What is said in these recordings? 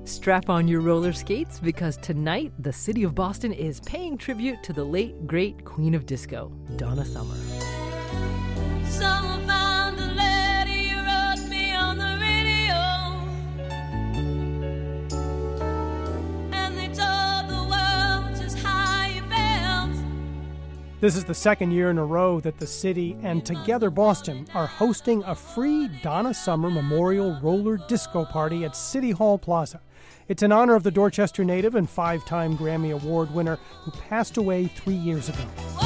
Strap on your roller skates because tonight the city of Boston is paying tribute to the late, great Queen of Disco, Donna Summer. Someone found the letter you wrote me on the radio, and they told the world just how you felt. This is the second year in a row that the city and Together Boston are hosting a free Donna Summer Memorial Roller Disco Party at City Hall Plaza. It's in honor of the Dorchester native and 5-time Grammy Award winner who passed away 3 years ago.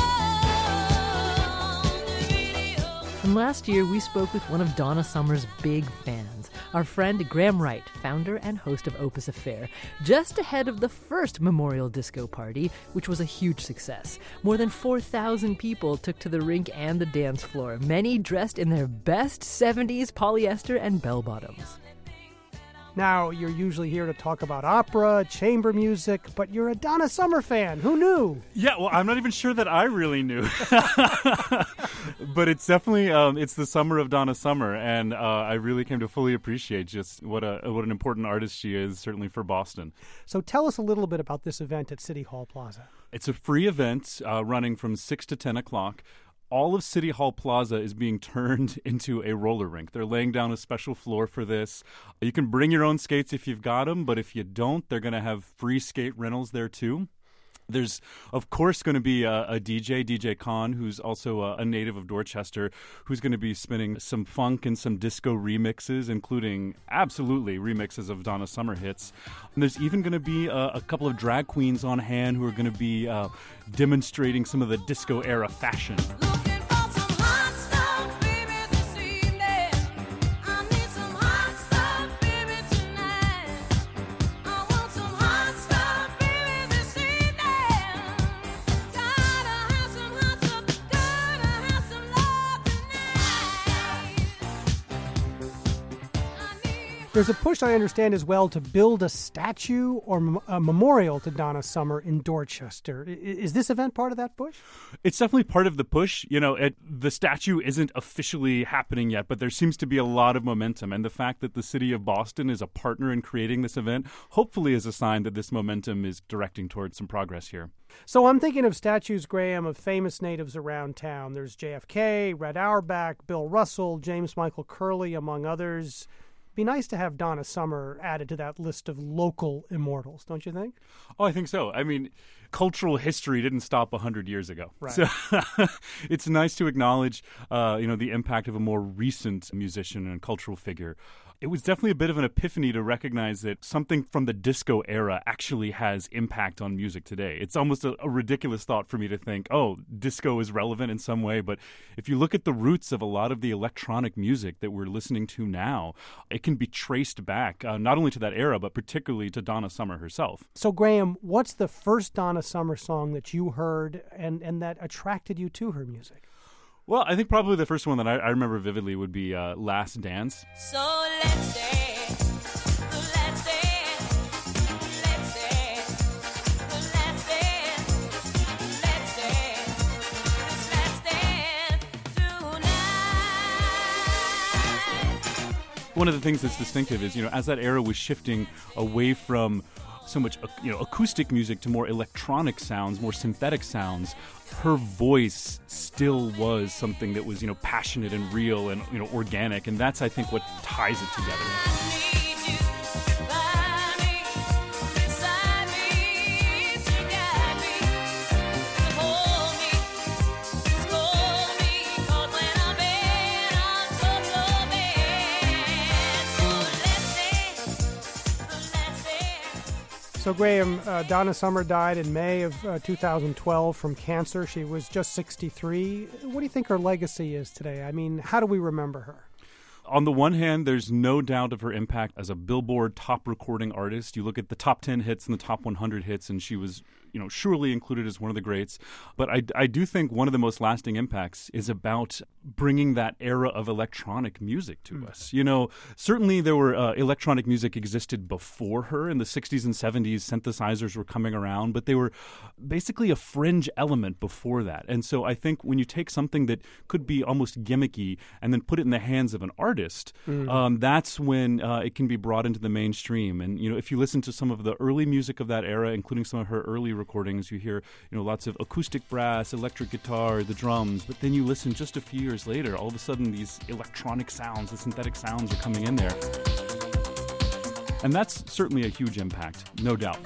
And last year, we spoke with one of Donna Summer's big fans, our friend Graham Wright, founder and host of Opus Affair, just ahead of the first Memorial Disco Party, which was a huge success. More than 4,000 people took to the rink and the dance floor, many dressed in their best 70s polyester and bell-bottoms. Now, you're usually here to talk about opera, chamber music, but you're a Donna Summer fan. Who knew? Yeah, well, I'm not even sure that I really knew. But it's definitely, it's the summer of Donna Summer, and I really came to fully appreciate just what an important artist she is, certainly for Boston. So tell us a little bit about this event at City Hall Plaza. It's a free event running from 6 to 10 o'clock. All of City Hall Plaza is being turned into a roller rink. They're laying down a special floor for this. You can bring your own skates if you've got them, but if you don't, they're going to have free skate rentals there too. There's, of course, going to be a DJ, DJ Khan, who's also a native of Dorchester, who's going to be spinning some funk and some disco remixes, including absolutely remixes of Donna Summer hits. And there's even going to be a couple of drag queens on hand who are going to be demonstrating some of the disco-era fashion. There's a push, I understand, as well, to build a statue or a memorial to Donna Summer in Dorchester. Is this event part of that push? It's definitely part of the push. You know, the statue isn't officially happening yet, but there seems to be a lot of momentum. And the fact that the city of Boston is a partner in creating this event hopefully is a sign that this momentum is directing towards some progress here. So I'm thinking of statues, Graham, of famous natives around town. There's JFK, Red Auerbach, Bill Russell, James Michael Curley, among others. Be nice to have Donna Summer added to that list of local immortals, don't you think? Oh, I think so. I mean, cultural history didn't stop 100 years ago. Right. So it's nice to acknowledge, the impact of a more recent musician and cultural figure. It was definitely a bit of an epiphany to recognize that something from the disco era actually has impact on music today. It's almost a ridiculous thought for me to think, oh, disco is relevant in some way. But if you look at the roots of a lot of the electronic music that we're listening to now, it can be traced back not only to that era, but particularly to Donna Summer herself. So, Graham, what's the first Donna Summer song that you heard and that attracted you to her music? Well, I think probably the first one that I remember vividly would be Last Dance. So let's dance, let's dance, let's dance, let's dance, let's dance, let's dance tonight. One of the things that's distinctive is, as that era was shifting away from so much, acoustic music to more electronic sounds, more synthetic sounds, her voice still was something that was, passionate and real and, organic. And that's, I think, what ties it together. So, Graham, Donna Summer died in May of 2012 from cancer. She was just 63. What do you think her legacy is today? I mean, how do we remember her? On the one hand, there's no doubt of her impact as a Billboard top recording artist. You look at the top 10 hits and the top 100 hits, and she was surely included as one of the greats. But I do think one of the most lasting impacts is about bringing that era of electronic music to us. Certainly there were electronic music existed before her. In the 60s and 70s, synthesizers were coming around, but they were basically a fringe element before that. And so I think when you take something that could be almost gimmicky and then put it in the hands of an artist, that's when it can be brought into the mainstream. And, if you listen to some of the early music of that era, including some of her early recordings, you hear, lots of acoustic brass, electric guitar, the drums. But then you listen just a few years later, all of a sudden these electronic sounds, the synthetic sounds are coming in there. And that's certainly a huge impact, no doubt.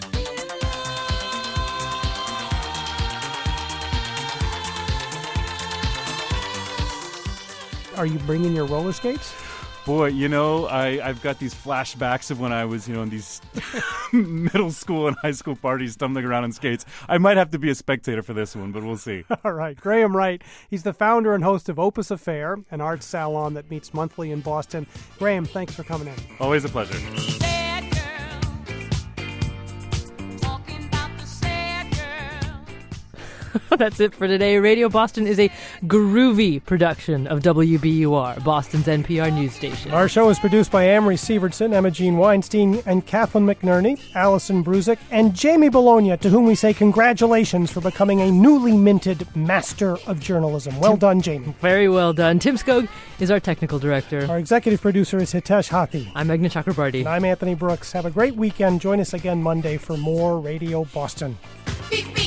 Are you bringing your roller skates? Boy, I've got these flashbacks of when I was, in these middle school and high school parties stumbling around on skates. I might have to be a spectator for this one, but we'll see. All right. Graham Wright, he's the founder and host of Opus Affair, an art salon that meets monthly in Boston. Graham, thanks for coming in. Always a pleasure. Sad girl, talking about the sad girl. That's it for today. Radio Boston is a groovy production of WBUR, Boston's NPR news station. Our show is produced by Amory Sievertson, Emma Jean Weinstein, and Kathleen McNerney, Allison Brusick, and Jamie Bologna, to whom we say congratulations for becoming a newly minted master of journalism. Well done, Jamie. Very well done. Tim Skog is our technical director. Our executive producer is Hitesh Hathi. I'm Meghna Chakrabarty. And I'm Anthony Brooks. Have a great weekend. Join us again Monday for more Radio Boston. Beep, beep.